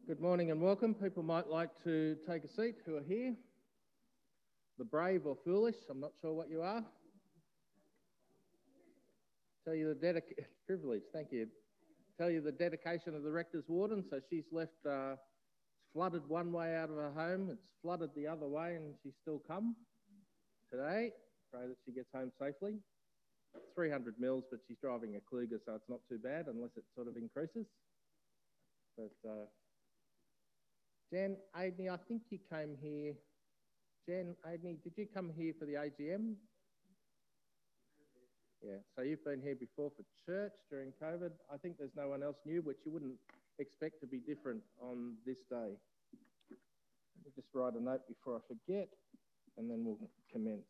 Good morning and welcome. People might like to take a seat who are here. The brave or foolish, I'm not sure what you are. Tell you the privilege, thank you. Tell you the dedication of the Rector's Warden. So she's left flooded one way out of her home. It's flooded the other way and she's still come today. Pray that she gets home safely. 300 mils, but she's driving a Kluger, so it's not too bad unless it sort of increases. But Jen Aidney, I think you came here. Jen Aidney, did you come here for the AGM? Yeah, so you've been here before for church during COVID. I think there's no one else new, which you wouldn't expect to be different on this day. Let me just write a note before I forget, and then we'll commence.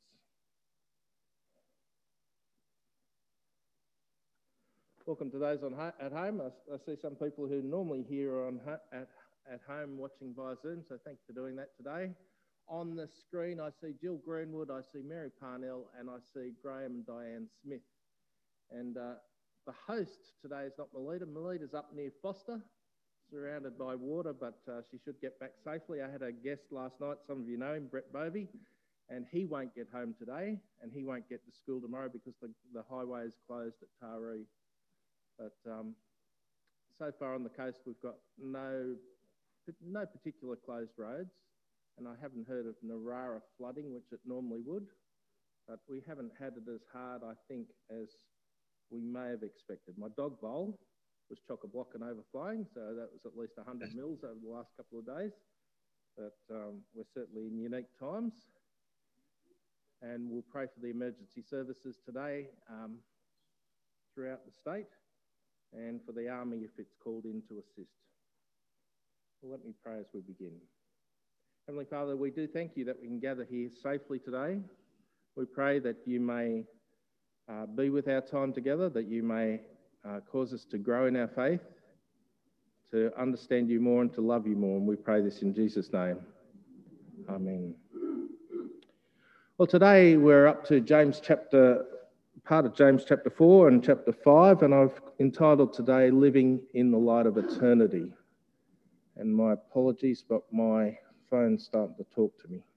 Welcome to those at home. I see some people who normally here are at home watching via Zoom, so thanks for doing that today. On the screen, I see Jill Greenwood, I see Mary Parnell, and I see Graham and Diane Smith. And the host today is not Melita. Melita's up near Foster, surrounded by water, but she should get back safely. I had a guest last night, some of you know him, Brett Bovey, and he won't get home today, and he won't get to school tomorrow because the highway is closed at Taree. But so far on the coast, we've got no particular closed roads, and I haven't heard of Narara flooding, which it normally would, but we haven't had it as hard, I think, as we may have expected. My dog bowl was chock-a-block and overflowing, so that was at least 100 mils over the last couple of days, but we're certainly in unique times, and we'll pray for the emergency services today throughout the state, and for the Army if it's called in to assist. Well, let me pray as we begin. Heavenly Father, we do thank you that we can gather here safely today. We pray that you may be with our time together, that you may cause us to grow in our faith, to understand you more and to love you more. And we pray this in Jesus' name. Amen. Well, today we're up to part of James chapter 4 and chapter 5, and I've entitled today, Living in the Light of Eternity. And my apologies, but my phone's starting to talk to me.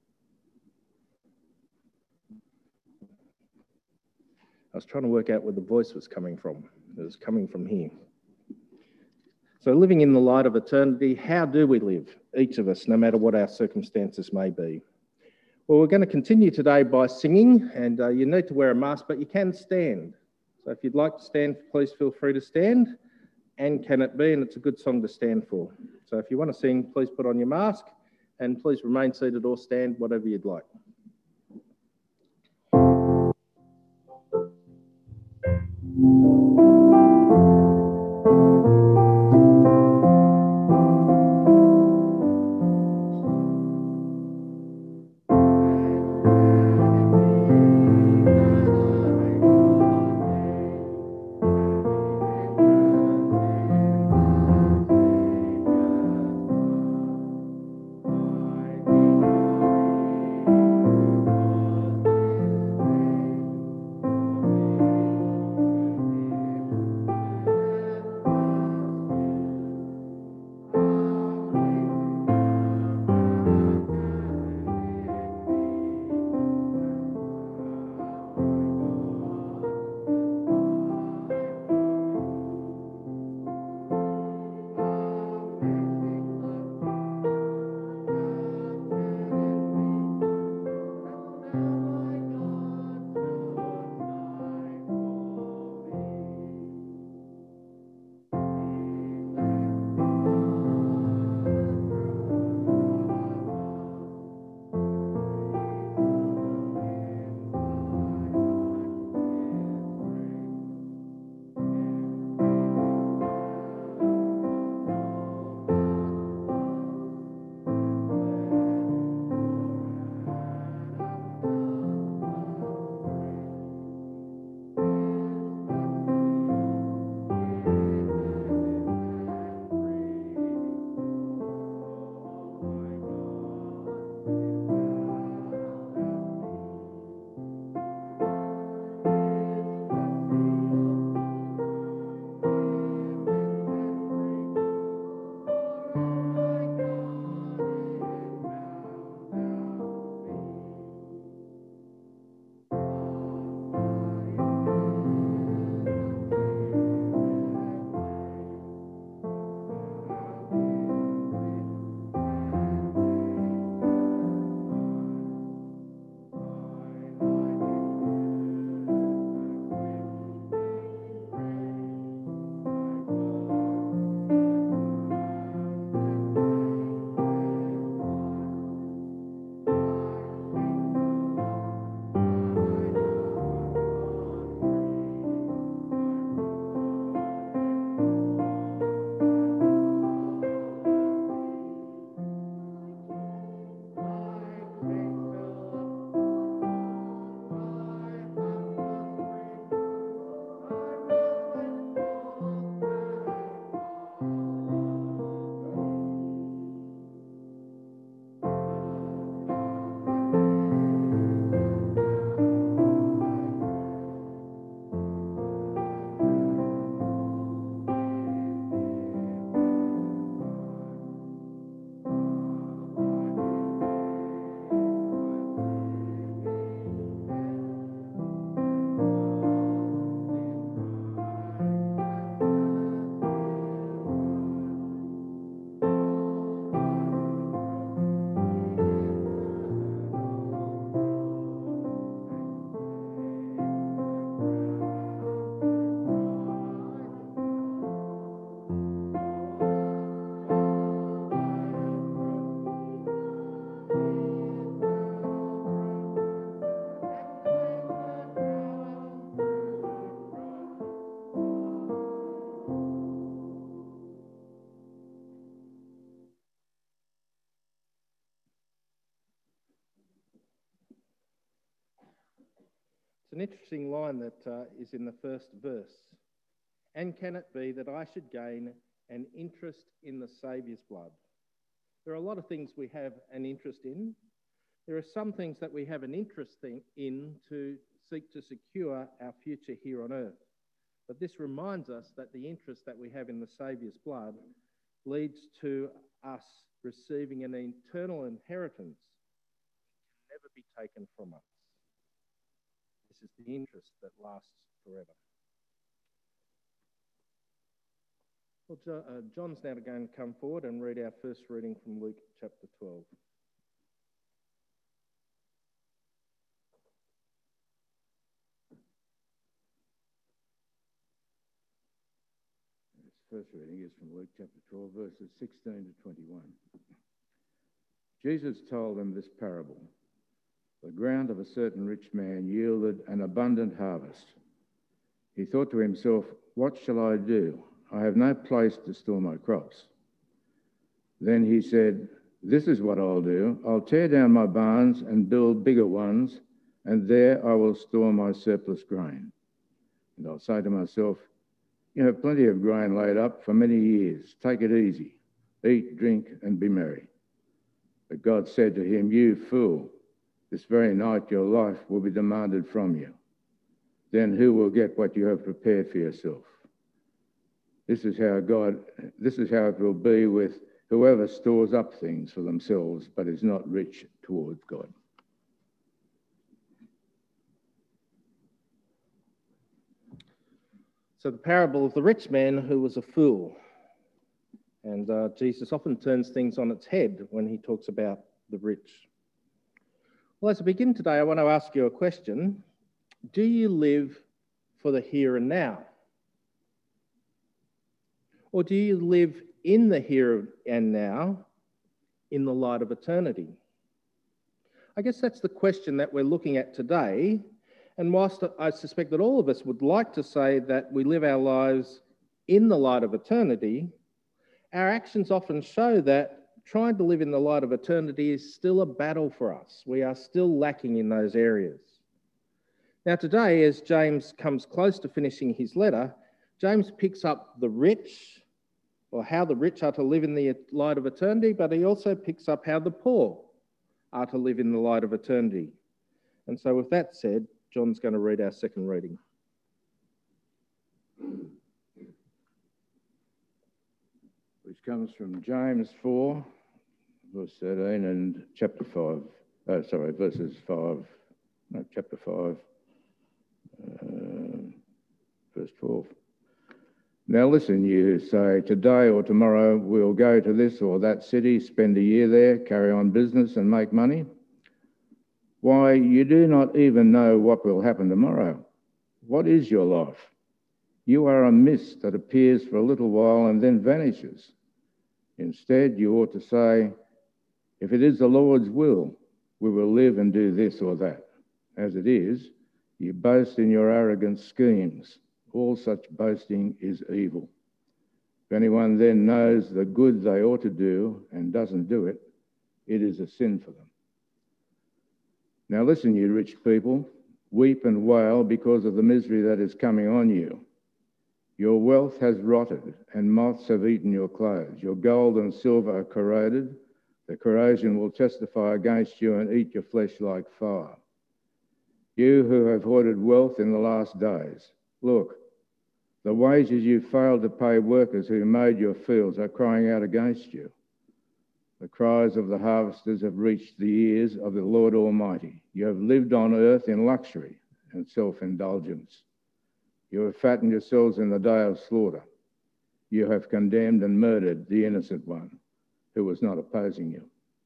I was trying to work out where the voice was coming from. It was coming from here. So living in the light of eternity, how do we live, each of us, no matter what our circumstances may be? Well, we're going to continue today by singing, and you need to wear a mask, but you can stand. So if you'd like to stand, please feel free to stand. And can it be? And it's a good song to stand for. So if you want to sing, please put on your mask, and please remain seated or stand, whatever you'd like. It's an interesting line that is in the first verse. And can it be that I should gain an interest in the Saviour's blood? There are a lot of things we have an interest in. There are some things that we have an interest in to seek to secure our future here on earth. But this reminds us that the interest that we have in the Saviour's blood leads to us receiving an eternal inheritance that can never be taken from us. This is the interest that lasts forever. Well, John's now going to come forward and read our first reading from Luke chapter 12. First reading is from Luke chapter 12, verses 16 to 21. Jesus told them this parable. The ground of a certain rich man yielded an abundant harvest. He thought to himself, what shall I do? I have no place to store my crops. Then he said, this is what I'll do. I'll tear down my barns and build bigger ones, and there I will store my surplus grain. And I'll say to myself, you have plenty of grain laid up for many years. Take it easy. Eat, drink, and be merry. But God said to him, you fool, this very night your life will be demanded from you. Then who will get what you have prepared for yourself? This is how it will be with whoever stores up things for themselves, but is not rich towards God. So the parable of the rich man who was a fool. And Jesus often turns things on its head when he talks about the rich. Well, as I begin today, I want to ask you a question. Do you live for the here and now? Or do you live in the here and now in the light of eternity? I guess that's the question that we're looking at today. And whilst I suspect that all of us would like to say that we live our lives in the light of eternity, our actions often show that trying to live in the light of eternity is still a battle for us. We are still lacking in those areas. Now today, as James comes close to finishing his letter, James picks up the rich, or how the rich are to live in the light of eternity, but he also picks up how the poor are to live in the light of eternity. And so with that said, John's going to read our second reading. Which comes from James 4, verse 13, and chapter 5. Chapter 5, verse 12. Now listen, you who say, today or tomorrow we'll go to this or that city, spend a year there, carry on business and make money. Why, you do not even know what will happen tomorrow. What is your life? You are a mist that appears for a little while and then vanishes. Instead, you ought to say, if it is the Lord's will, we will live and do this or that. As it is, you boast in your arrogant schemes. All such boasting is evil. If anyone then knows the good they ought to do and doesn't do it, it is a sin for them. Now listen, you rich people, weep and wail because of the misery that is coming on you. Your wealth has rotted, and moths have eaten your clothes. Your gold and silver are corroded. The corrosion will testify against you and eat your flesh like fire. You who have hoarded wealth in the last days, look, the wages you failed to pay workers who mowed your fields are crying out against you. The cries of the harvesters have reached the ears of the Lord Almighty. You have lived on earth in luxury and self-indulgence. You have fattened yourselves in the day of slaughter. You have condemned and murdered the innocent one who was not opposing you.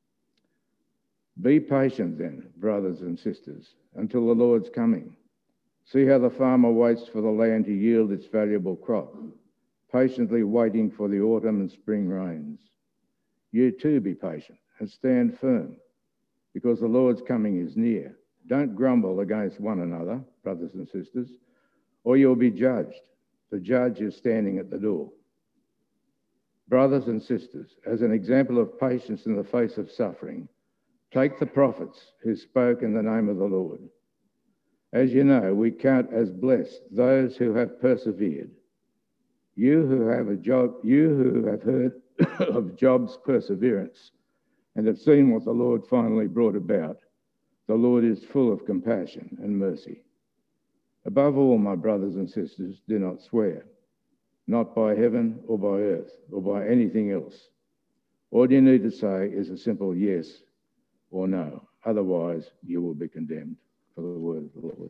Be patient then, brothers and sisters, until the Lord's coming. See how the farmer waits for the land to yield its valuable crop, patiently waiting for the autumn and spring rains. You too be patient and stand firm, because the Lord's coming is near. Don't grumble against one another, brothers and sisters, or you'll be judged. The judge is standing at the door. Brothers and sisters, as an example of patience in the face of suffering, take the prophets who spoke in the name of the Lord. As you know, we count as blessed those who have persevered. You who have heard of Job's perseverance and have seen what the Lord finally brought about. The Lord is full of compassion and mercy. Above all, my brothers and sisters, do not swear, not by heaven or by earth or by anything else. All you need to say is a simple yes or no. Otherwise, you will be condemned. For the word of the Lord.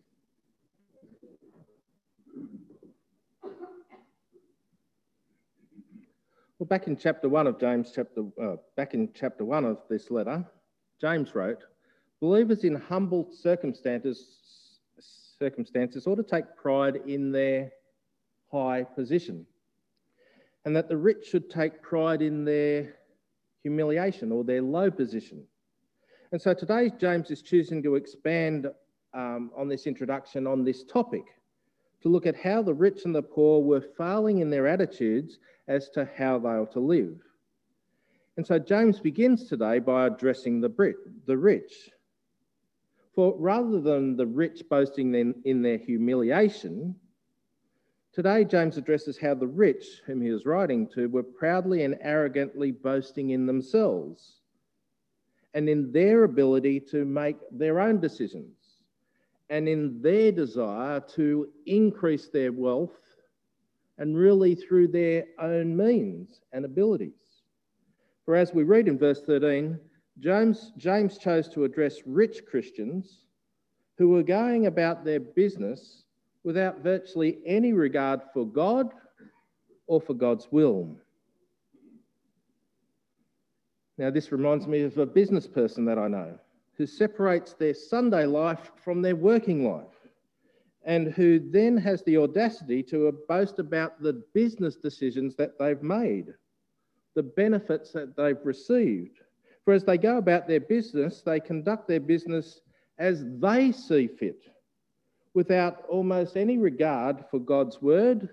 Well, back in chapter 1 of chapter 1 of this letter, James wrote, believers in humble circumstances ought to take pride in their high position, and that the rich should take pride in their humiliation or their low position. And so today James is choosing to expand on this introduction on this topic, to look at how the rich and the poor were failing in their attitudes as to how they are to live. And so James begins today by addressing the rich. For rather than the rich boasting in their humiliation, today James addresses how the rich, whom he was writing to, were proudly and arrogantly boasting in themselves and in their ability to make their own decisions, and in their desire to increase their wealth, and really through their own means and abilities. For as we read in verse 13, James chose to address rich Christians who were going about their business without virtually any regard for God or for God's will. Now, this reminds me of a business person that I know who separates their Sunday life from their working life, and who then has the audacity to boast about the business decisions that they've made, the benefits that they've received. For as they go about their business, they conduct their business as they see fit, without almost any regard for God's word,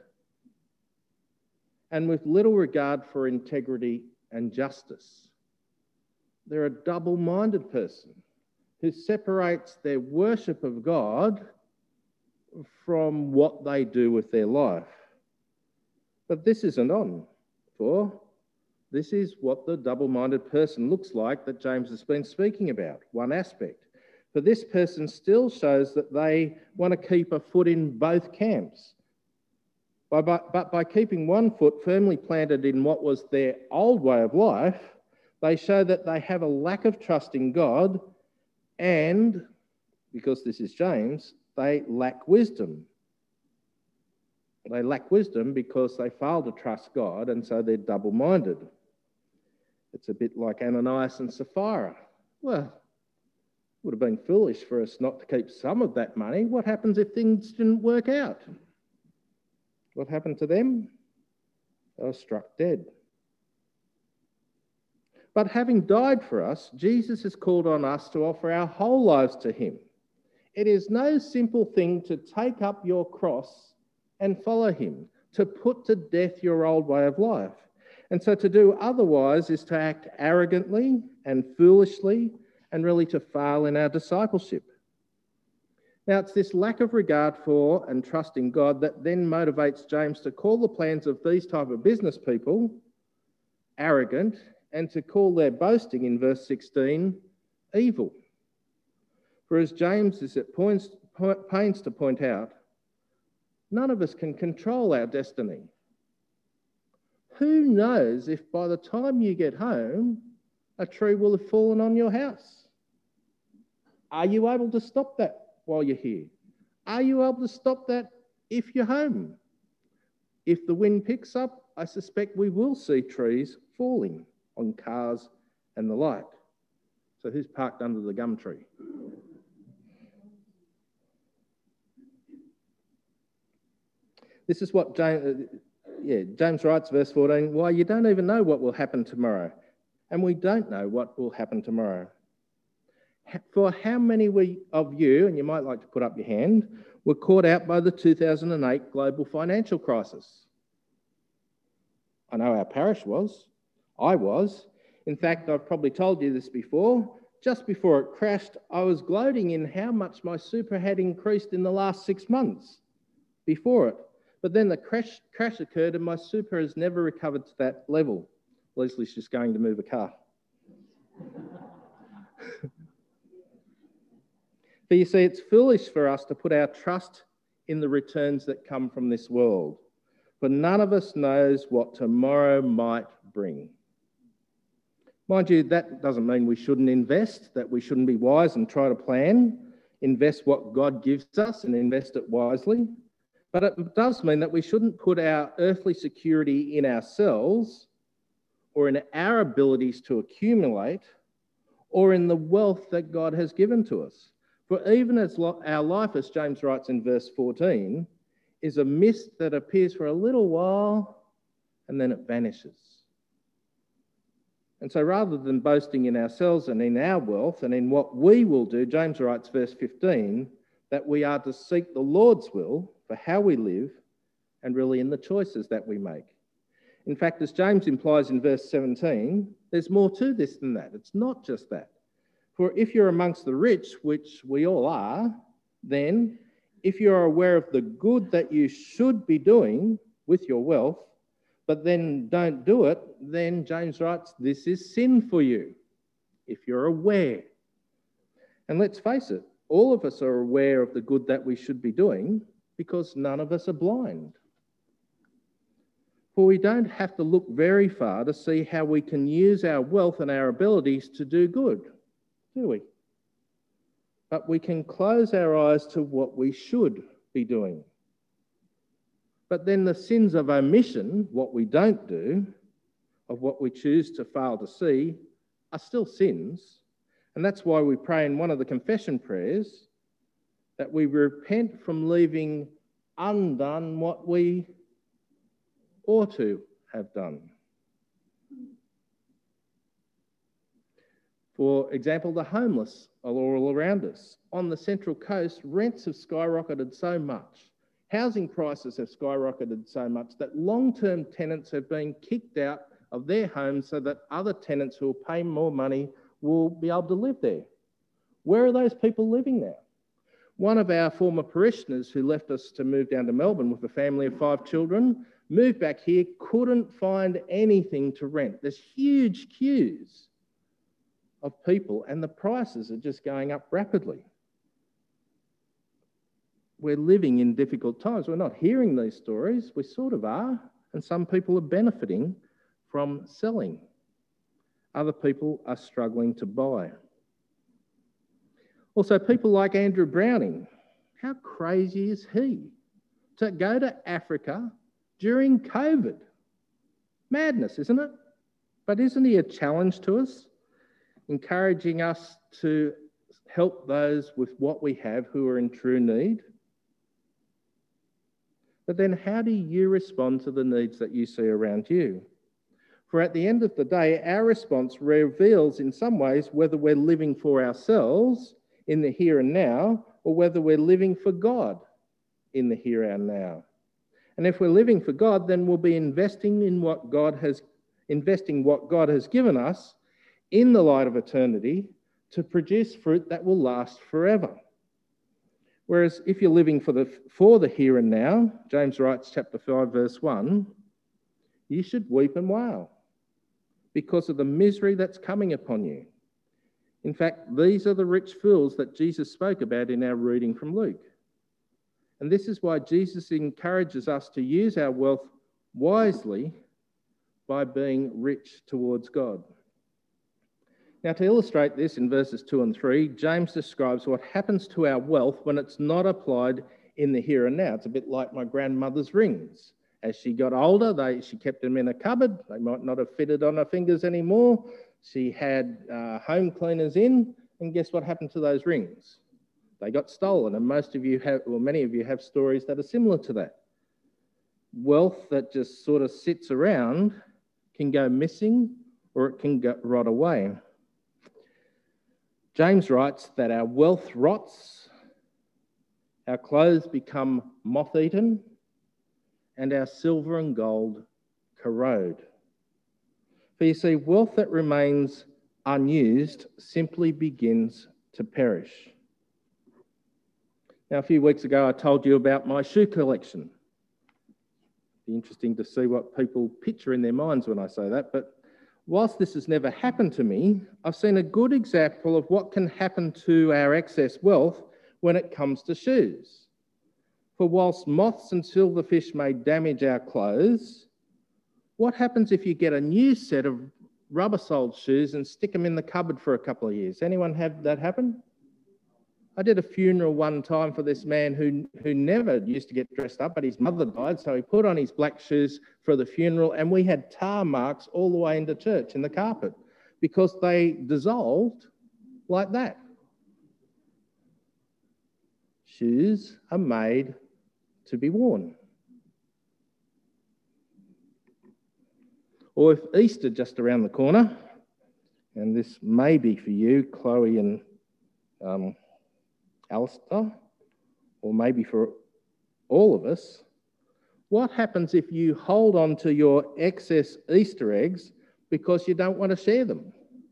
and with little regard for integrity and justice. They're a double-minded person who separates their worship of God from what they do with their life. But this isn't on, for this is what the double-minded person looks like that James has been speaking about, one aspect. For this person still shows that they want to keep a foot in both camps. But by keeping one foot firmly planted in what was their old way of life, they show that they have a lack of trust in God, and, because this is James, they lack wisdom. They lack wisdom because they fail to trust God, and so they're double-minded. It's a bit like Ananias and Sapphira. Well, it would have been foolish for us not to keep some of that money. What happens if things didn't work out? What happened to them? They were struck dead. But having died for us, Jesus has called on us to offer our whole lives to him. It is no simple thing to take up your cross and follow him, to put to death your old way of life. And so to do otherwise is to act arrogantly and foolishly, and really to fail in our discipleship. Now, it's this lack of regard for and trust in God that then motivates James to call the plans of these type of business people arrogant, and to call their boasting in verse 16 evil. For as James is at pains to point out, none of us can control our destiny. Who knows if by the time you get home, a tree will have fallen on your house? Are you able to stop that while you're here? Are you able to stop that if you're home? If the wind picks up, I suspect we will see trees falling on cars and the like. So who's parked under the gum tree? This is what James writes, verse 14, why you don't even know what will happen tomorrow. And we don't know what will happen tomorrow. For how many of you, and you might like to put up your hand, were caught out by the 2008 global financial crisis? I know our parish was. I was. In fact, I've probably told you this before. just before it crashed, I was gloating in how much my super had increased in the last 6 months before it. But then the crash occurred and my super has never recovered to that level. Leslie's just going to move a car. But you see, it's foolish for us to put our trust in the returns that come from this world, for none of us knows what tomorrow might bring. Mind you, that doesn't mean we shouldn't invest, that we shouldn't be wise and try to plan, invest what God gives us and invest it wisely. But it does mean that we shouldn't put our earthly security in ourselves or in our abilities to accumulate or in the wealth that God has given to us. For even as our life, as James writes in verse 14, is a mist that appears for a little while and then it vanishes. And so rather than boasting in ourselves and in our wealth and in what we will do, James writes, verse 15, that we are to seek the Lord's will for how we live and really in the choices that we make. In fact, as James implies in verse 17, there's more to this than that. It's not just that. For if you're amongst the rich, which we all are, then if you're aware of the good that you should be doing with your wealth, but then don't do it, then James writes, this is sin for you, if you're aware. And let's face it, all of us are aware of the good that we should be doing because none of us are blind. For we don't have to look very far to see how we can use our wealth and our abilities to do good, do we? But we can close our eyes to what we should be doing. But then the sins of omission, what we don't do, of what we choose to fail to see, are still sins. And that's why we pray in one of the confession prayers that we repent from leaving undone what we ought to have done. For example, the homeless are all around us. On the Central Coast, rents have skyrocketed so much. Housing prices have skyrocketed so much that long-term tenants have been kicked out of their homes so that other tenants who will pay more money will be able to live there. Where are those people living now? One of our former parishioners who left us to move down to Melbourne with a family of 5 children, moved back here, couldn't find anything to rent. There's huge queues of people and the prices are just going up rapidly. We're living in difficult times. We're not hearing these stories. We sort of are. And some people are benefiting from selling. Other people are struggling to buy. Also, people like Andrew Browning. How crazy is he to go to Africa during COVID? Madness, isn't it? But isn't he a challenge to us, encouraging us to help those with what we have who are in true need? But then how do you respond to the needs that you see around you? For at the end of the day, our response reveals in some ways whether we're living for ourselves in the here and now or whether we're living for God in the here and now. And if we're living for God, then we'll be investing what God has given us in the light of eternity to produce fruit that will last forever. Whereas if you're living for the here and now, James writes chapter 5 verse 1, you should weep and wail because of the misery that's coming upon you. In fact, these are the rich fools that Jesus spoke about in our reading from Luke. And this is why Jesus encourages us to use our wealth wisely by being rich towards God. Now, to illustrate this in verses 2 and 3, James describes what happens to our wealth when it's not applied in the here and now. It's a bit like my grandmother's rings. As she got older, she kept them in a cupboard. They might not have fitted on her fingers anymore. She had home cleaners in, and guess what happened to those rings? They got stolen, and many of you have stories that are similar to that. Wealth that just sort of sits around can go missing or it can rot away. James writes that our wealth rots, our clothes become moth-eaten, and our silver and gold corrode. For you see, wealth that remains unused, simply begins to perish. Now, a few weeks ago, I told you about my shoe collection. It'd be interesting to see what people picture in their minds when I say that, but whilst this has never happened to me, I've seen a good example of what can happen to our excess wealth when it comes to shoes. For whilst moths and silverfish may damage our clothes, what happens if you get a new set of rubber-soled shoes and stick them in the cupboard for a couple of years? Anyone had that happen? I did a funeral one time for this man who never used to get dressed up, but his mother died, so he put on his black shoes for the funeral, and we had tar marks all the way into church in the carpet because they dissolved like that. Shoes are made to be worn. Or if Easter just around the corner, and this may be for you, Chloe and Alistair, or maybe for all of us, what happens if you hold on to your excess Easter eggs because you don't want to share them?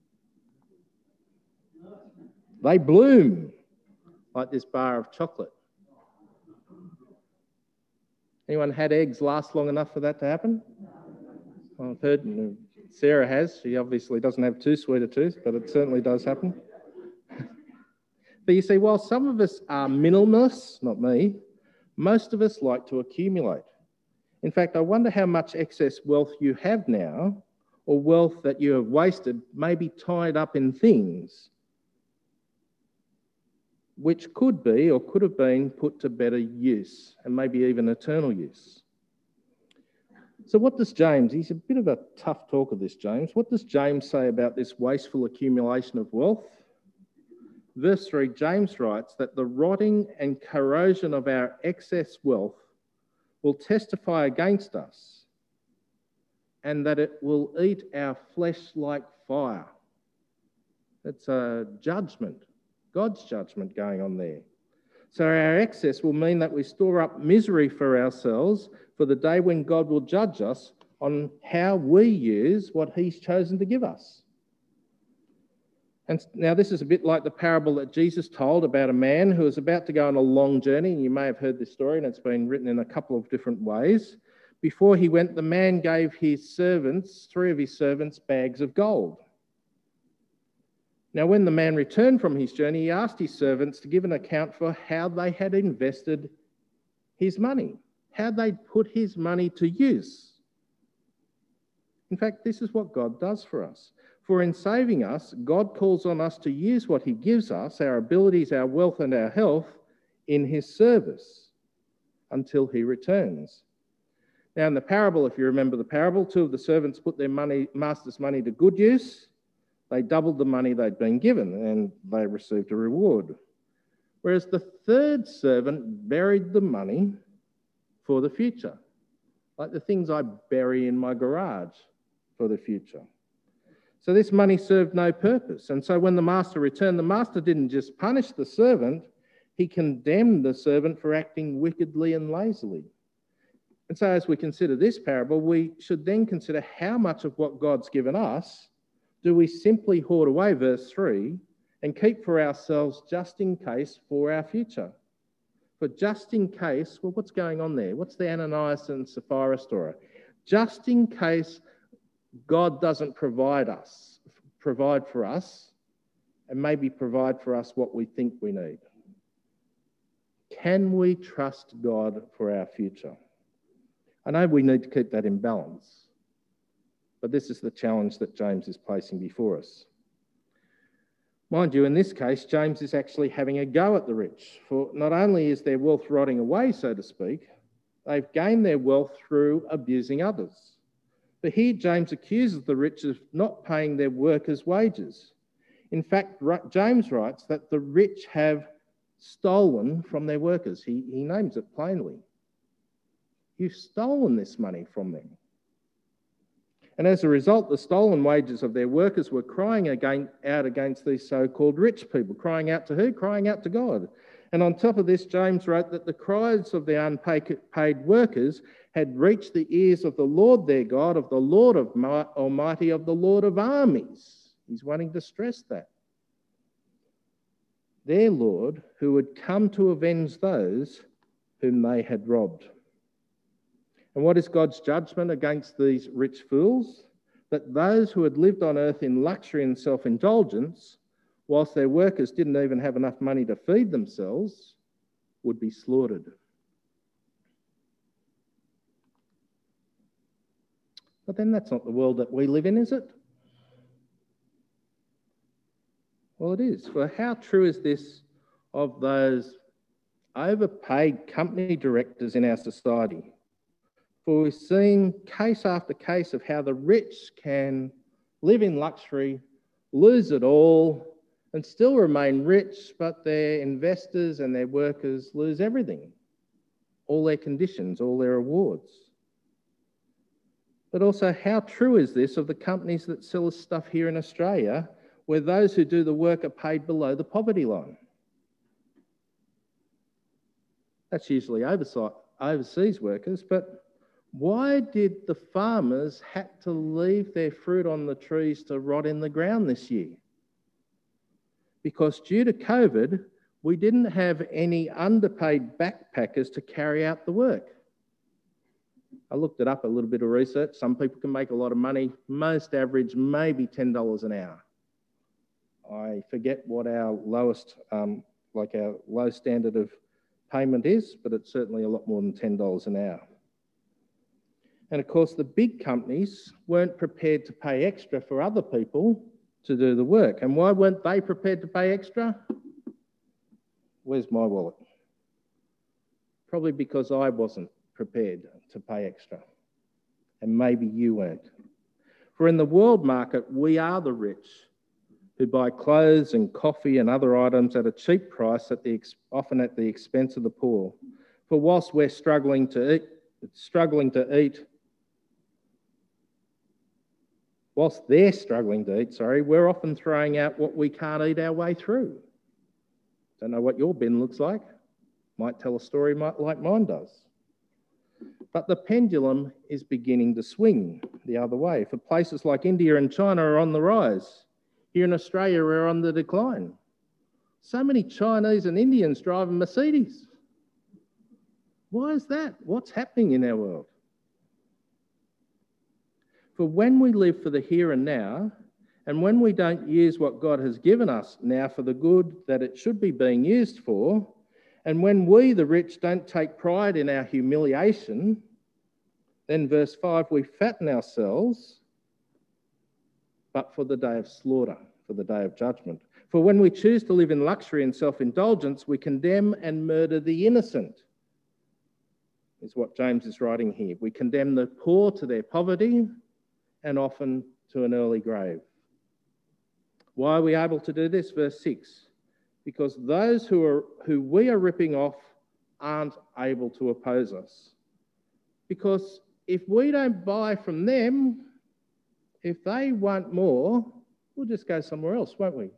They bloom like this bar of chocolate. Anyone had eggs last long enough for that to happen? Well, I've heard Sarah has. She obviously doesn't have too sweet a tooth, but it certainly does happen. But you see, while some of us are minimalists, not me, most of us like to accumulate. In fact, I wonder how much excess wealth you have now, or wealth that you have wasted, maybe tied up in things which could be or could have been put to better use, and maybe even eternal use. So what does James, he's a bit of a tough talker, this James. What does James say about this wasteful accumulation of wealth? Verse 3, James writes that the rotting and corrosion of our excess wealth will testify against us, and that it will eat our flesh like fire. It's a judgment, God's judgment going on there. So our excess will mean that we store up misery for ourselves for the day when God will judge us on how we use what he's chosen to give us. And now this is a bit like the parable that Jesus told about a man who was about to go on a long journey. And you may have heard this story, and it's been written in a couple of different ways. Before he went, the man gave his servants, 3 of his servants, bags of gold. Now, when the man returned from his journey, he asked his servants to give an account for how they had invested his money, how they'd put his money to use. In fact, this is what God does for us. For in saving us, God calls on us to use what he gives us, our abilities, our wealth and our health, in his service until he returns. Now in the parable, if you remember the parable, 2 of the servants put their master's money to good use. They doubled the money they'd been given and they received a reward. Whereas the 3rd servant buried the money for the future, like the things I bury in my garage for the future. So this money served no purpose. And so when the master returned, the master didn't just punish the servant, he condemned the servant for acting wickedly and lazily. And so as we consider this parable, we should then consider how much of what God's given us do we simply hoard away, verse 3, and keep for ourselves just in case for our future. But just in case, well, what's going on there? What's the Ananias and Sapphira story? Just in case God doesn't provide for us, and maybe provide for us what we think we need. Can we trust God for our future? I know we need to keep that in balance, but this is the challenge that James is placing before us. Mind you, in this case, James is actually having a go at the rich, for not only is their wealth rotting away, so to speak, they've gained their wealth through abusing others. But here James accuses the rich of not paying their workers' wages. In fact, James writes that the rich have stolen from their workers. He names it plainly. You've stolen this money from them. And as a result, the stolen wages of their workers were crying out against these so-called rich people. Crying out to who? Crying out to God. And on top of this, James wrote that the cries of the unpaid workers had reached the ears of the Lord their God, of the Lord of Almighty, of the Lord of armies. He's wanting to stress that. Their Lord who would come to avenge those whom they had robbed. And what is God's judgment against these rich fools? That those who had lived on earth in luxury and self-indulgence, whilst their workers didn't even have enough money to feed themselves, would be slaughtered. But then that's not the world that we live in, is it? Well, it is. For how true is this of those overpaid company directors in our society? For we've seen case after case of how the rich can live in luxury, lose it all, and still remain rich, but their investors and their workers lose everything, all their conditions, all their rewards. But also, how true is this of the companies that sell us stuff here in Australia, where those who do the work are paid below the poverty line? That's usually overseas workers, but why did the farmers have to leave their fruit on the trees to rot in the ground this year? Because due to COVID, we didn't have any underpaid backpackers to carry out the work. I looked it up, a little bit of research. Some people can make a lot of money. Most average, maybe $10 an hour. I forget what our lowest, our low standard of payment is, but it's certainly a lot more than $10 an hour. And of course, the big companies weren't prepared to pay extra for other people to do the work. And why weren't they prepared to pay extra? Where's my wallet? Probably because I wasn't prepared to pay extra. And maybe you weren't. For in the world market, we are the rich who buy clothes and coffee and other items at a cheap price, often at the expense of the poor. For whilst we're struggling to eat, whilst they're struggling to eat, we're often throwing out what we can't eat our way through. Don't know what your bin looks like. Might tell a story like mine does. But the pendulum is beginning to swing the other way. For places like India and China are on the rise. Here in Australia, we're on the decline. So many Chinese and Indians driving Mercedes. Why is that? What's happening in our world? For when we live for the here and now, and when we don't use what God has given us now for the good that it should be being used for, and when we, the rich, don't take pride in our humiliation, then verse 5, we fatten ourselves, but for the day of slaughter, for the day of judgment. For when we choose to live in luxury and self-indulgence, we condemn and murder the innocent, is what James is writing here. We condemn the poor to their poverty and often to an early grave. Why are we able to do this? Verse 6, because those who we are ripping off aren't able to oppose us. Because if we don't buy from them, if they want more, we'll just go somewhere else, won't we?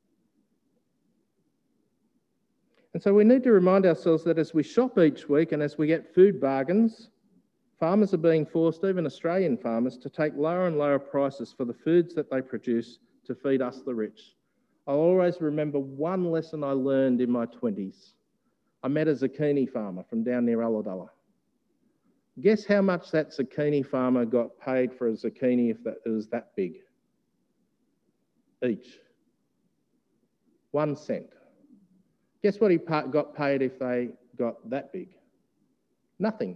And so we need to remind ourselves that as we shop each week and as we get food bargains, farmers are being forced, even Australian farmers, to take lower and lower prices for the foods that they produce to feed us, the rich. I'll always remember one lesson I learned in my 20s. I met a zucchini farmer from down near Ulladulla. Guess how much that zucchini farmer got paid for a zucchini if it was that big? Each. 1 cent. Guess what he got paid if they got that big? Nothing.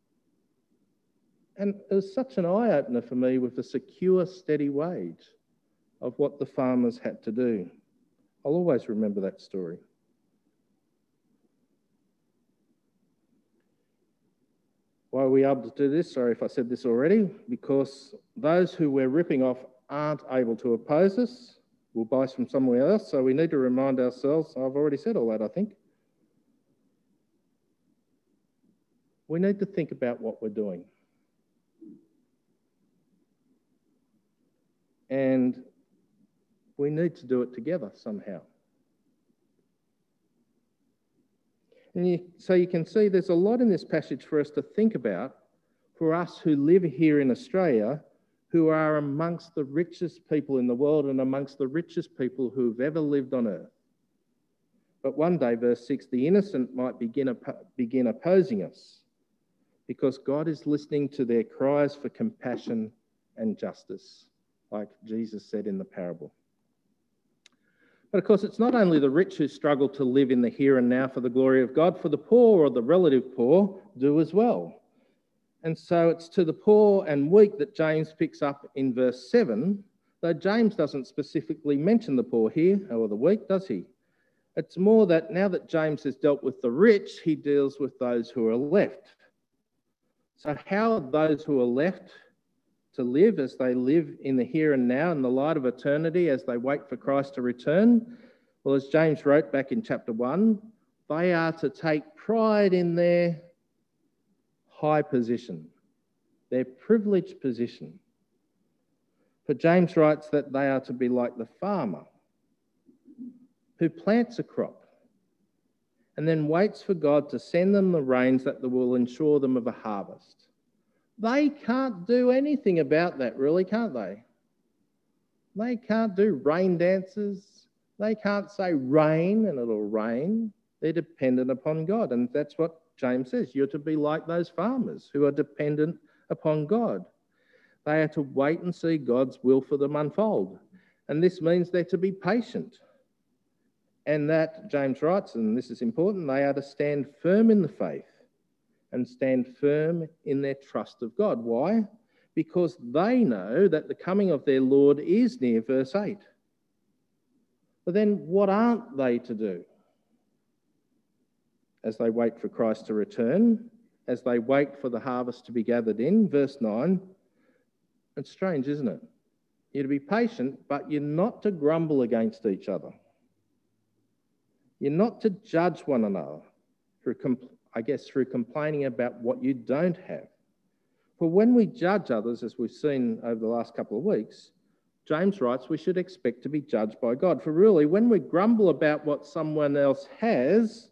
And it was such an eye-opener for me with the secure, steady wage of what the farmers had to do. I'll always remember that story. Why are we able to do this? Sorry if I said this already. Because those who we're ripping off aren't able to oppose us. We'll buy from somewhere else. So we need to remind ourselves, I've already said all that, I think. We need to think about what we're doing. And we need to do it together somehow. And so you can see there's a lot in this passage for us to think about, for us who live here in Australia, who are amongst the richest people in the world and amongst the richest people who've ever lived on earth. But one day, verse 6, the innocent might begin opposing us because God is listening to their cries for compassion and justice, like Jesus said in the parable. But of course, it's not only the rich who struggle to live in the here and now for the glory of God, for the poor or the relative poor do as well. And so it's to the poor and weak that James picks up in verse 7, though James doesn't specifically mention the poor here, or the weak, does he? It's more that now that James has dealt with the rich, he deals with those who are left. So how are those who are left to live as they live in the here and now in the light of eternity as they wait for Christ to return? Well, as James wrote back in chapter 1, they are to take pride in their high position, their privileged position. For James writes that they are to be like the farmer who plants a crop and then waits for God to send them the rains that will ensure them of a harvest. They can't do anything about that, really, can't they? They can't do rain dances. They can't say rain and it'll rain. They're dependent upon God. And that's what James says. You're to be like those farmers who are dependent upon God. They are to wait and see God's will for them unfold. And this means they're to be patient. And that, James writes, and this is important, they are to stand firm in the faith and stand firm in their trust of God. Why? Because they know that the coming of their Lord is near, verse 8. But then what aren't they to do as they wait for Christ to return, as they wait for the harvest to be gathered in? Verse 9, it's strange, isn't it? You're to be patient, but you're not to grumble against each other. You're not to judge one another through complaining about what you don't have. For when we judge others, as we've seen over the last couple of weeks, James writes we should expect to be judged by God. For really, when we grumble about what someone else has,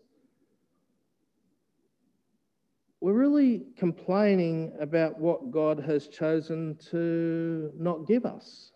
we're really complaining about what God has chosen to not give us.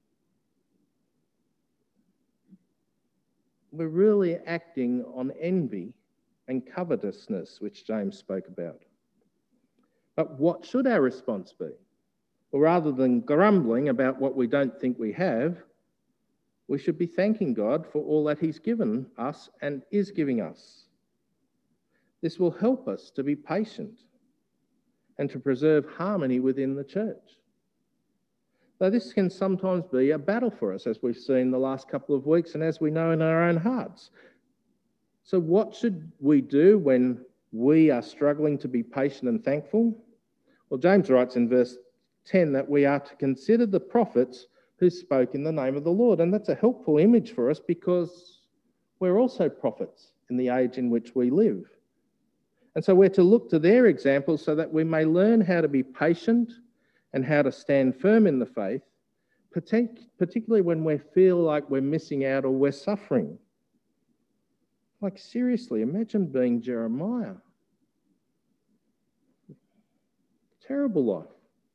We're really acting on envy and covetousness, which James spoke about. But what should our response be? Well, rather than grumbling about what we don't think we have, we should be thanking God for all that He's given us and is giving us. This will help us to be patient and to preserve harmony within the church. Though this can sometimes be a battle for us, as we've seen the last couple of weeks and as we know in our own hearts. So what should we do when we are struggling to be patient and thankful? Well, James writes in verse 10 that we are to consider the prophets who spoke in the name of the Lord. And that's a helpful image for us because we're also prophets in the age in which we live. And so we're to look to their examples so that we may learn how to be patient and how to stand firm in the faith, particularly when we feel like we're missing out or we're suffering. Like, seriously, imagine being Jeremiah. Terrible life.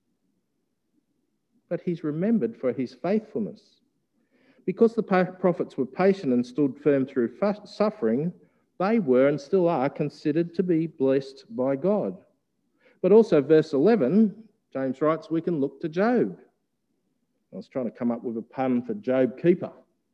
But he's remembered for his faithfulness. Because the prophets were patient and stood firm through suffering, they were and still are considered to be blessed by God. But also, verse 11, James writes, we can look to Job. I was trying to come up with a pun for Job keeper.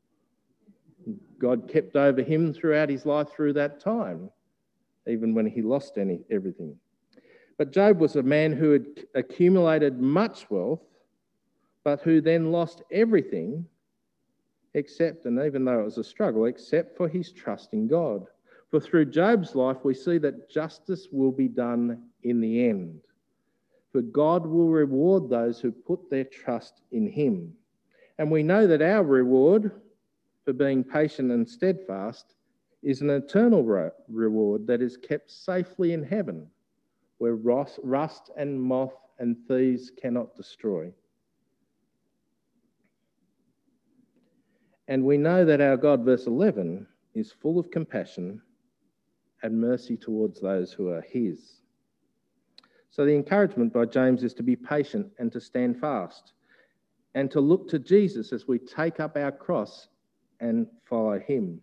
God kept over him throughout his life through that time, even when he lost everything. But Job was a man who had accumulated much wealth, but who then lost everything except, and even though it was a struggle, except for his trust in God. For through Job's life, we see that justice will be done in the end. For God will reward those who put their trust in him. And we know that our reward for being patient and steadfast is an eternal reward that is kept safely in heaven, where rust and moth and thieves cannot destroy. And we know that our God, verse 11, is full of compassion and mercy towards those who are his. So the encouragement by James is to be patient and to stand fast. and to look to Jesus as we take up our cross and follow him.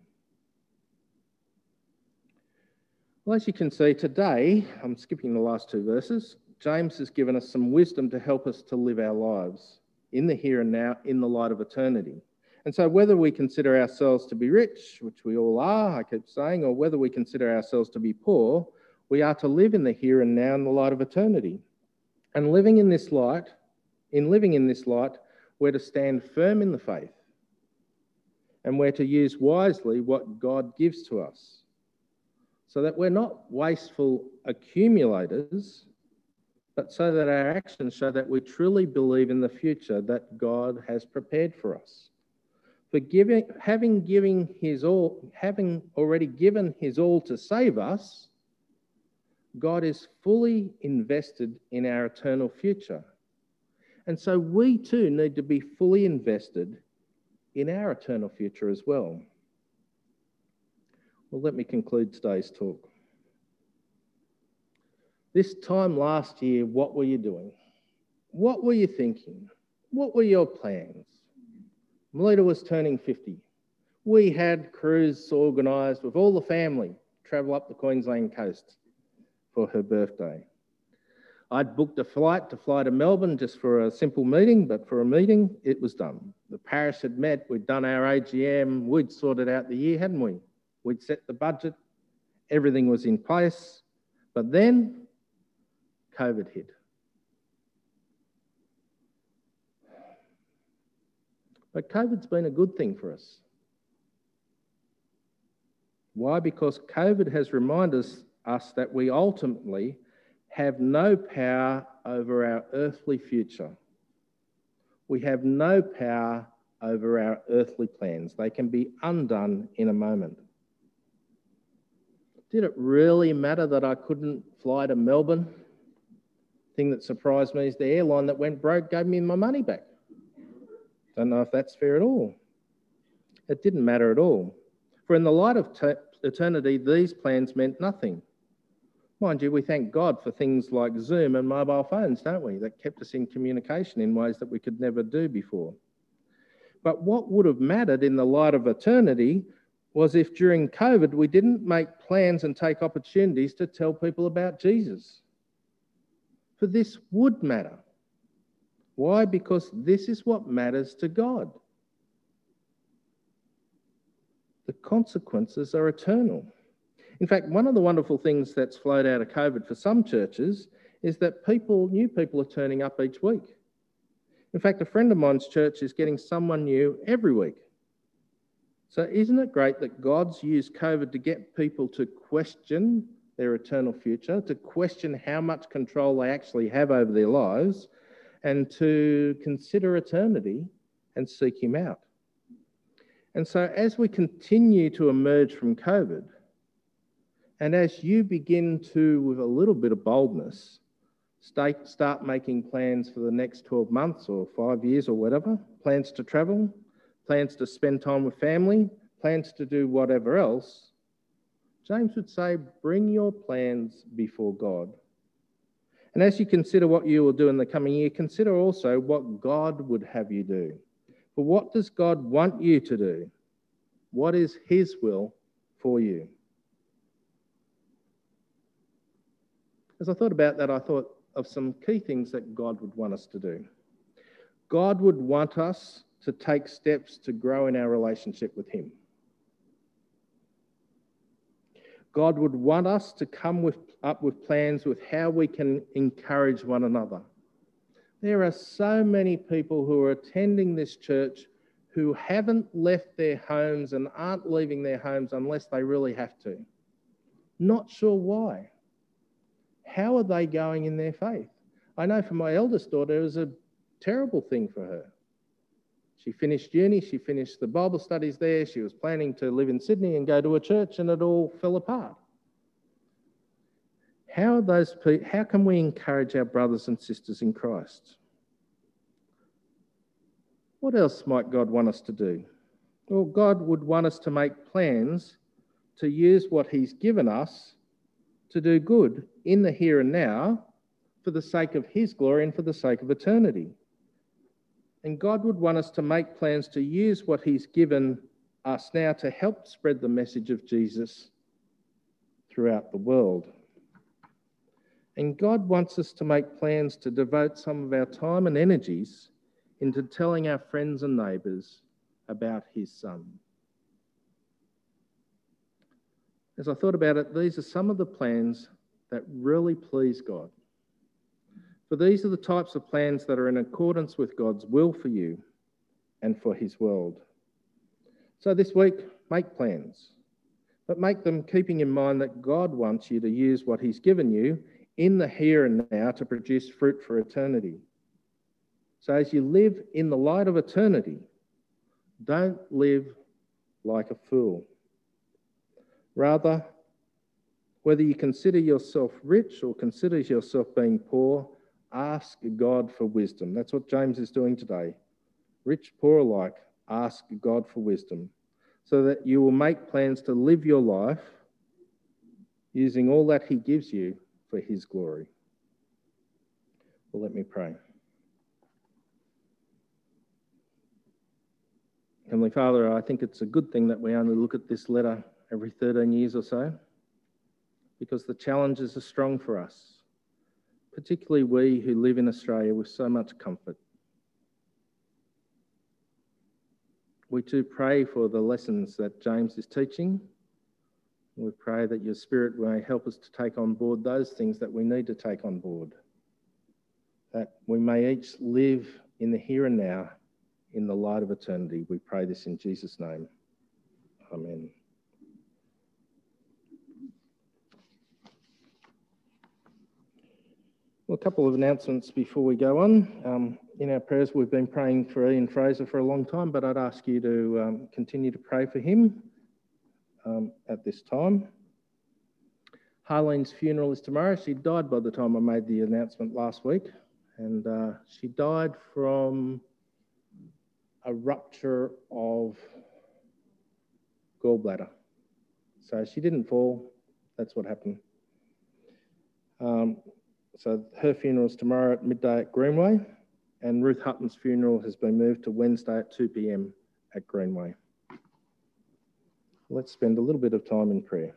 Well, as you can see today, I'm skipping the last two verses, James has given us some wisdom to help us to live our lives in the here and now, in the light of eternity. And so whether we consider ourselves to be rich, which we all are, I keep saying, or whether we consider ourselves to be poor, we are to live in the here and now in the light of eternity. And living in this light, we're to stand firm in the faith, and we're to use wisely what God gives to us, so that we're not wasteful accumulators, but so that our actions show that we truly believe in the future that God has prepared for us. For having already given his all to save us, God is fully invested in our eternal future. And so we too need to be fully invested in our eternal future as well. Well, let me conclude today's talk. This time last year, what were you doing? What were you thinking? What were your plans? Melita was turning 50. We had cruises organised with all the family, travel up the Queensland coast for her birthday. I'd booked a flight to fly to Melbourne just for a simple meeting, but for a meeting, it was done. The parish had met, we'd done our AGM, we'd sorted out the year, hadn't we? We'd set the budget, everything was in place, but then COVID hit. But COVID's been a good thing for us. Why? Because COVID has reminded us that we ultimately have no power over our earthly future. We have no power over our earthly plans. They can be undone in a moment. Did it really matter that I couldn't fly to Melbourne? The thing that surprised me is the airline that went broke gave me my money back. Don't know if that's fair at all. It didn't matter at all. For in the light of eternity, these plans meant nothing. Mind you, we thank God for things like Zoom and mobile phones, don't we? That kept us in communication in ways that we could never do before. But what would have mattered in the light of eternity was if during COVID we didn't make plans and take opportunities to tell people about Jesus. For this would matter. Why? Because this is what matters to God. The consequences are eternal. In fact, one of the wonderful things that's flowed out of COVID for some churches is that new people are turning up each week. In fact, a friend of mine's church is getting someone new every week. So isn't it great that God's used COVID to get people to question their eternal future, to question how much control they actually have over their lives, and to consider eternity and seek him out? And so as we continue to emerge from COVID, and as you begin to, with a little bit of boldness, start making plans for the next 12 months or 5 years or whatever, plans to travel, plans to spend time with family, plans to do whatever else, James would say, bring your plans before God. And as you consider what you will do in the coming year, consider also what God would have you do. But what does God want you to do? What is his will for you? As I thought about that, I thought of some key things that God would want us to do. God would want us to take steps to grow in our relationship with him. God would want us to come up with plans with how we can encourage one another. There are so many people who are attending this church who haven't left their homes and aren't leaving their homes unless they really have to. Not sure why. How are they going in their faith? I know for my eldest daughter, it was a terrible thing for her. She finished uni, she finished the Bible studies there, she was planning to live in Sydney and go to a church, and it all fell apart. How can we encourage our brothers and sisters in Christ? What else might God want us to do? Well, God would want us to make plans to use what he's given us to do good in the here and now for the sake of his glory and for the sake of eternity. And God would want us to make plans to use what he's given us now to help spread the message of Jesus throughout the world. And God wants us to make plans to devote some of our time and energies into telling our friends and neighbours about his Son. As I thought about it, these are some of the plans that really please God. For these are the types of plans that are in accordance with God's will for you and for his world. So this week, make plans, but make them keeping in mind that God wants you to use what he's given you in the here and now to produce fruit for eternity. So as you live in the light of eternity, don't live like a fool. Rather, whether you consider yourself rich or consider yourself being poor, ask God for wisdom. That's what James is doing today. Rich, poor alike, ask God for wisdom, so that you will make plans to live your life using all that he gives you for his glory. Well, let me pray. Heavenly Father, I think it's a good thing that we only look at this letter every 13 years or so, because the challenges are strong for us, particularly we who live in Australia with so much comfort. We too pray for the lessons that James is teaching. We pray that your Spirit may help us to take on board those things that we need to take on board, that we may each live in the here and now in the light of eternity. We pray this in Jesus' name. Amen. Well, a couple of announcements before we go on. In our prayers, we've been praying for Ian Fraser for a long time, but I'd ask you to continue to pray for him at this time. Harlene's funeral is tomorrow. She died by the time I made the announcement last week, and she died from a rupture of gallbladder. So she didn't fall, that's what happened. So her funeral's tomorrow at midday at Greenway, and Ruth Hutton's funeral has been moved to Wednesday at 2 p.m. at Greenway. Let's spend a little bit of time in prayer.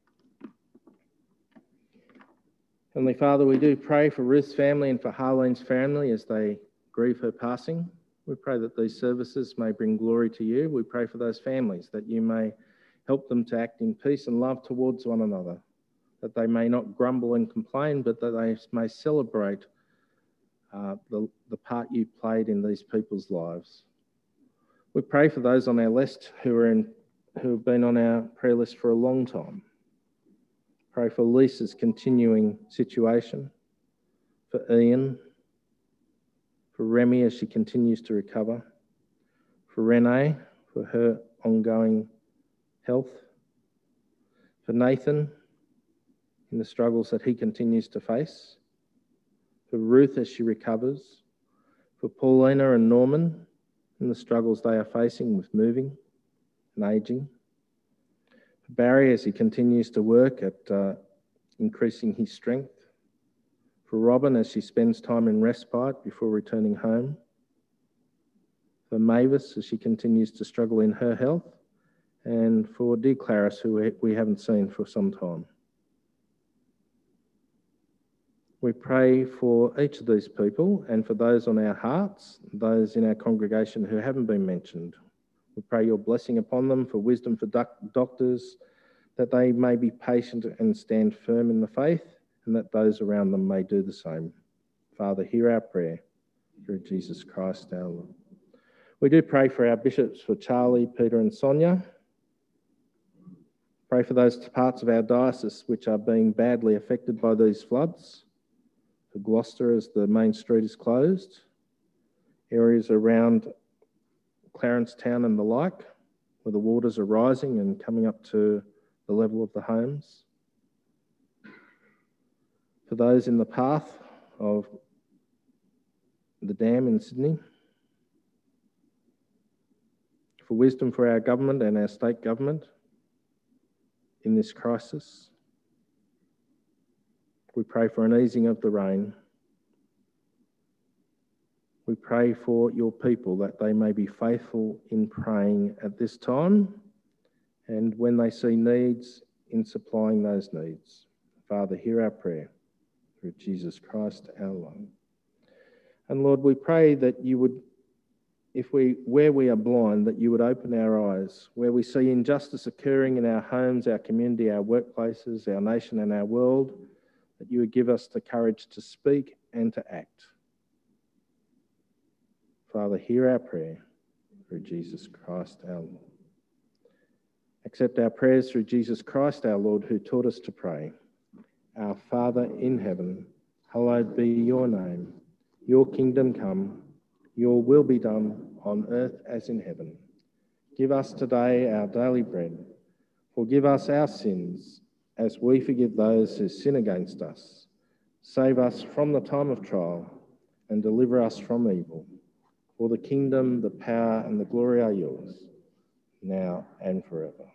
Heavenly Father, we do pray for Ruth's family and for Harlene's family as they grieve her passing. We pray that these services may bring glory to you. We pray for those families, that you may help them to act in peace and love towards one another, that they may not grumble and complain, but that they may celebrate the part you played in these people's lives. We pray for those on our list who have been on our prayer list for a long time. Pray for Lisa's continuing situation, for Ian, for Remy as she continues to recover, for Renee for her ongoing health, for Nathan in the struggles that he continues to face, for Ruth as she recovers, for Paulina and Norman in the struggles they are facing with moving and ageing, for Barry as he continues to work at increasing his strength, for Robin as she spends time in respite before returning home, for Mavis as she continues to struggle in her health, and for dear Clarice, who we haven't seen for some time. We pray for each of these people and for those on our hearts, those in our congregation who haven't been mentioned. We pray your blessing upon them, for wisdom for doctors, that they may be patient and stand firm in the faith, and that those around them may do the same. Father, hear our prayer through Jesus Christ our Lord. We do pray for our bishops, for Charlie, Peter and Sonia. Pray for those parts of our diocese which are being badly affected by these floods. For Gloucester as the main street is closed. Areas around Clarence Town and the like, where the waters are rising and coming up to the level of the homes. For those in the path of the dam in Sydney. For wisdom for our government and our state government in this crisis. We pray for an easing of the rain. We pray for your people that they may be faithful in praying at this time and when they see needs, in supplying those needs. Father, hear our prayer through Jesus Christ our Lord. And Lord, we pray that you would, where we are blind, that you would open our eyes, where we see injustice occurring in our homes, our community, our workplaces, our nation and our world, that you would give us the courage to speak and to act. Father, hear our prayer through Jesus Christ our Lord. Accept our prayers through Jesus Christ our Lord, who taught us to pray. Our Father in heaven, hallowed be your name. Your kingdom come, your will be done on earth as in heaven. Give us today our daily bread. Forgive us our sins, as we forgive those who sin against us. Save us from the time of trial, and deliver us from evil. For the kingdom, the power, and the glory are yours, now and forever.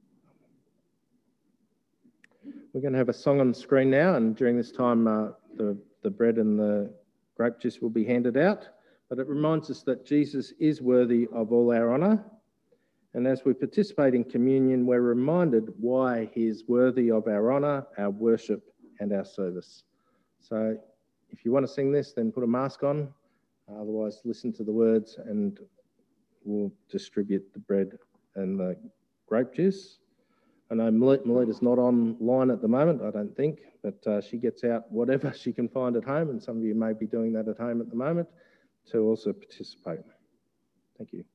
We're going to have a song on the screen now, and during this time, the bread and the grape juice will be handed out. But it reminds us that Jesus is worthy of all our honour. And as we participate in communion, we're reminded why he is worthy of our honour, our worship, and our service. So if you want to sing this, then put a mask on. Otherwise, listen to the words and we'll distribute the bread and the grape juice. I know Melita's not online at the moment, I don't think, but she gets out whatever she can find at home, and some of you may be doing that at home at the moment, to also participate. Thank you.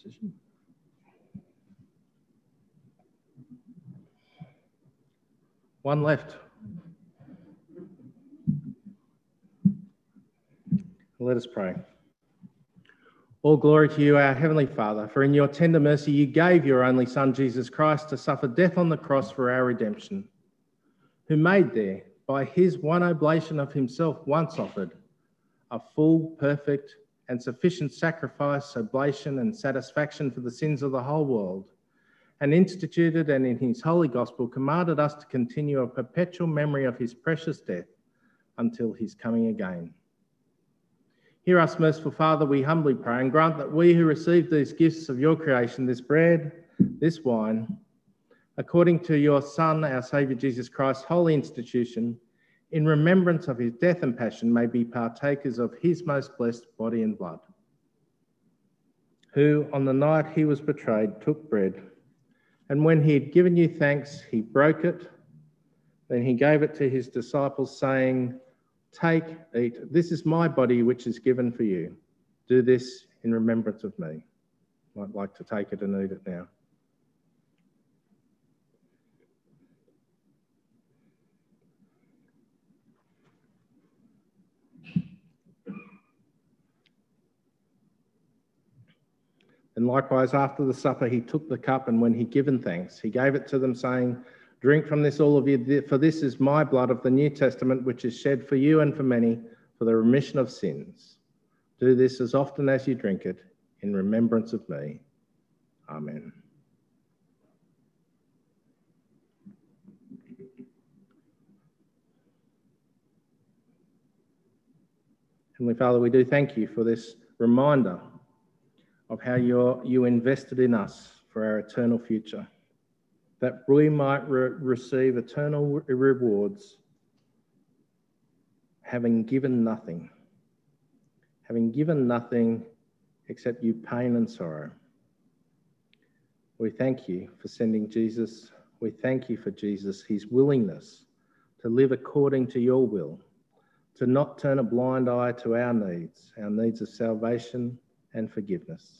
decision. One left. Let us pray. All glory to you, our Heavenly Father, for in your tender mercy you gave your only Son, Jesus Christ, to suffer death on the cross for our redemption, who made there, by his one oblation of himself once offered, a full, perfect, and sufficient sacrifice, oblation, and satisfaction for the sins of the whole world, and instituted and in his holy gospel commanded us to continue a perpetual memory of his precious death until his coming again. Hear us, merciful Father, we humbly pray, and grant that we who receive these gifts of your creation, this bread, this wine, according to your Son, our Saviour Jesus Christ, holy institution, in remembrance of his death and passion, may be partakers of his most blessed body and blood, who on the night he was betrayed took bread, and when he had given you thanks, he broke it, then he gave it to his disciples, saying, "Take, eat. This is my body, which is given for you. Do this in remembrance of me." I'd like to take it and eat it now. And likewise, after the supper, he took the cup, and when he'd given thanks, he gave it to them, saying, "Drink from this, all of you, for this is my blood of the New Testament, which is shed for you and for many for the remission of sins. Do this as often as you drink it in remembrance of me." Amen. Heavenly Father, we do thank you for this reminder of how you invested in us for our eternal future, that we might receive eternal rewards, having given nothing except you pain and sorrow. We thank you for sending Jesus. We thank you for Jesus, his willingness to live according to your will, to not turn a blind eye to our needs of salvation and forgiveness.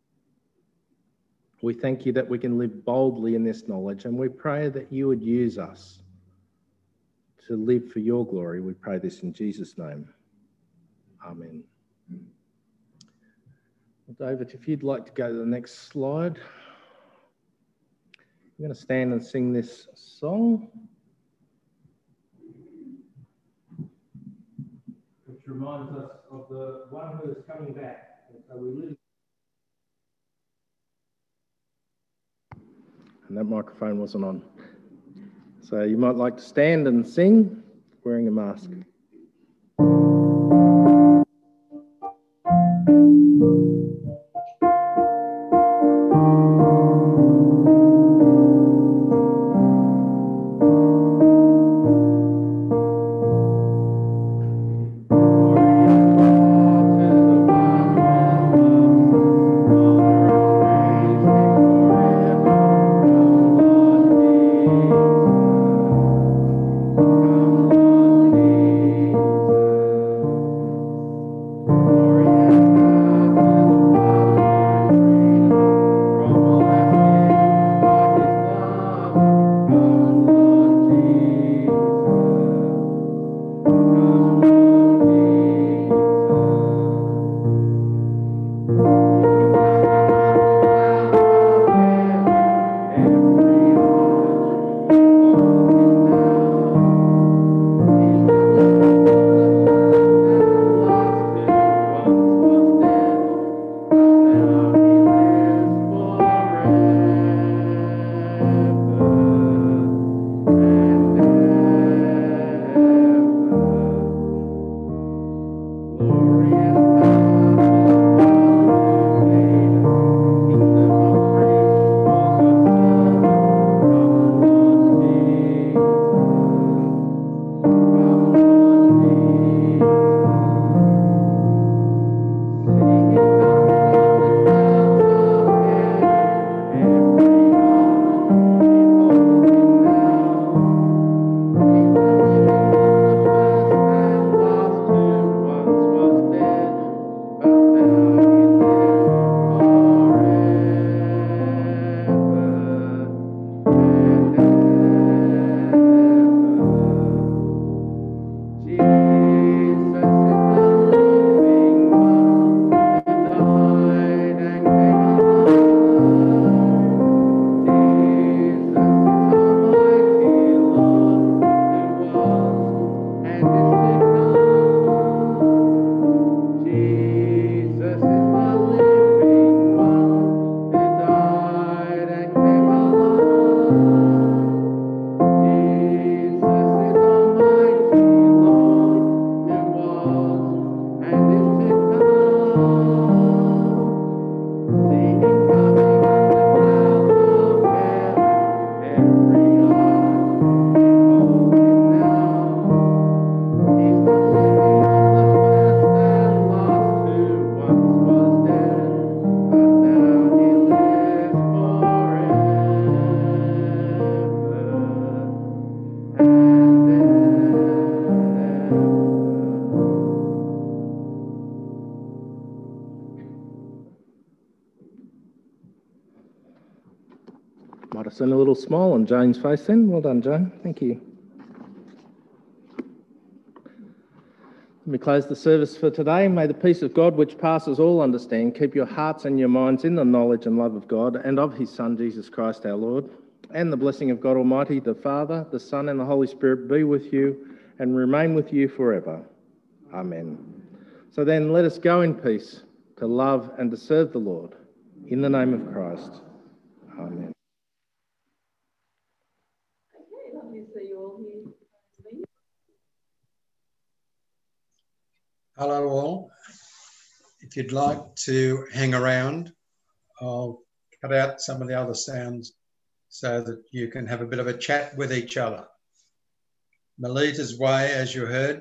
We thank you that we can live boldly in this knowledge, and we pray that you would use us to live for your glory. We pray this in Jesus' name. Amen. Well, David, if you'd like to go to the next slide. I'm going to stand and sing this song, which reminds us of the one who is coming back. And so we live. And that microphone wasn't on. So you might like to stand and sing wearing a mask. Come, Lord Might have seen a little smile on Jane's face then. Well done, Jane. Thank you. Let me close the service for today. May the peace of God, which passes all understanding, keep your hearts and your minds in the knowledge and love of God and of his Son, Jesus Christ our Lord. And the blessing of God Almighty, the Father, the Son, and the Holy Spirit be with you and remain with you forever. Amen. So then let us go in peace to love and to serve the Lord. In the name of Christ. Amen. Okay, lovely to see you all here. Hello all. If you'd like to hang around, I'll cut out some of the other sounds so that you can have a bit of a chat with each other. Melita's Way, as you heard,